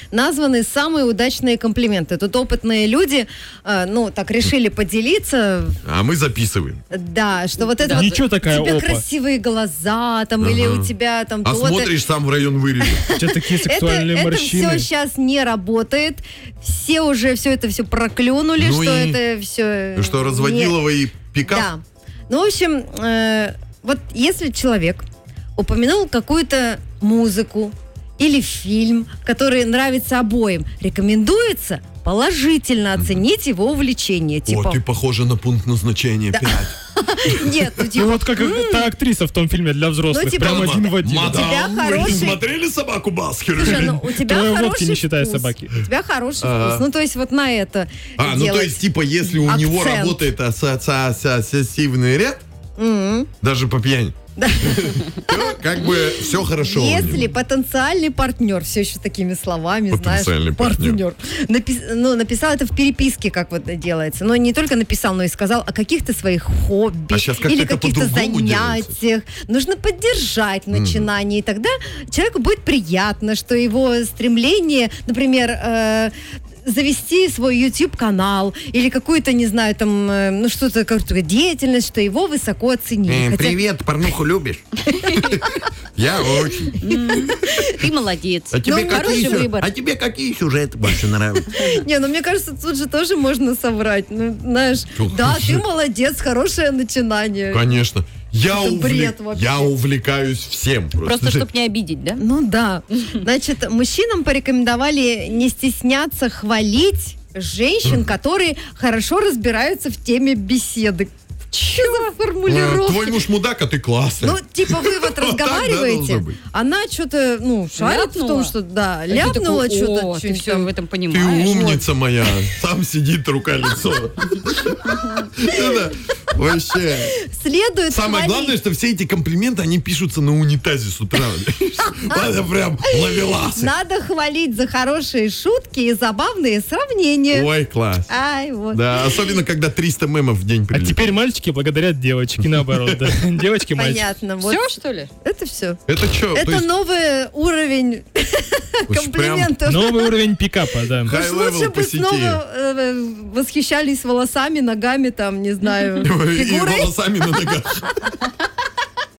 названы самые удачные комплименты. Тут опытные люди, так решили поделиться. А мы записываем. Да, что вот это вот, Ничего такая у тебя опа. красивые глаза, там, или у тебя там А то-то. смотришь, сам в район вырежет. У тебя такие сексуальные Это морщины. все сейчас не работает. Все уже все проклюнули, Ну что и это все... Что, Разводилова и пикап? Да. Ну, в общем, вот если человек упомянул какую-то музыку или фильм, который нравится обоим, рекомендуется положительно оценить его увлечение. О, ты похожа на пункт назначения 5. Нет, Ну вот как та актриса в том фильме для взрослых. Ну, типа, Прям один в один. тебя Вы не хороший- смотрели «Собаку Баскервилей»? Слушай, ну, у тебя Трое хороший водки, не считая вкус. собаки. У тебя хороший вкус. Ну, то есть вот на это Ну делать то есть, типа, если у него акцент. работает ассоциативный ряд, даже по пьяни, то как бы все хорошо. у Если него. потенциальный партнер, все еще такими словами, Потенциальный знаешь, написал это в переписке, как вот это делается, но не только написал, но и сказал о каких-то своих хобби А щас как-то или это каких-то по-другому занятиях. Нужно поддержать начинание, и тогда человеку будет приятно, что его стремление, например, завести свой YouTube-канал или какую-то, не знаю, там, что-то, какую-то деятельность, что его высоко оценили. Хотя- Привет, порнуху любишь? Я очень. Ты молодец. А хороший выбор. тебе какие сюжеты больше нравятся? Не, ну мне кажется, тут же тоже можно соврать. Ну, знаешь, да, ты молодец, хорошее начинание. Конечно. Это бред вообще. Я увлекаюсь всем. Просто, чтобы не обидеть, да? Ну да. Значит, мужчинам порекомендовали не стесняться хвалить женщин, которые хорошо разбираются в теме беседы. Что за формулировка? Твой муж мудак, а ты классный. Ну, типа, вы вот так, да, разговариваете, должно быть. она что-то, шарит в том, что, да, ляпнула что-то. Ты чуть все там. в этом Ты понимаешь. умница моя. Там сидит рука-лицо. Это вообще. Следует Самое хвалить. главное, что все эти комплименты, они пишутся на унитазе с утра. Это прям ловеласы. Надо хвалить за хорошие шутки и забавные сравнения. Ой, класс. Ай, вот. Да, особенно, когда 300 мемов в день А прилетит. теперь мальчики благодарят девочки, наоборот. Да. Девочки мальчики. Понятно. Вот. Все, что ли? Это все. Это что? Это новый уровень комплиментов. Новый уровень пикапа, да. Уж high level лучше по бы сети. снова восхищались волосами, ногами, там, не знаю, И фигурой. волосами на ногах.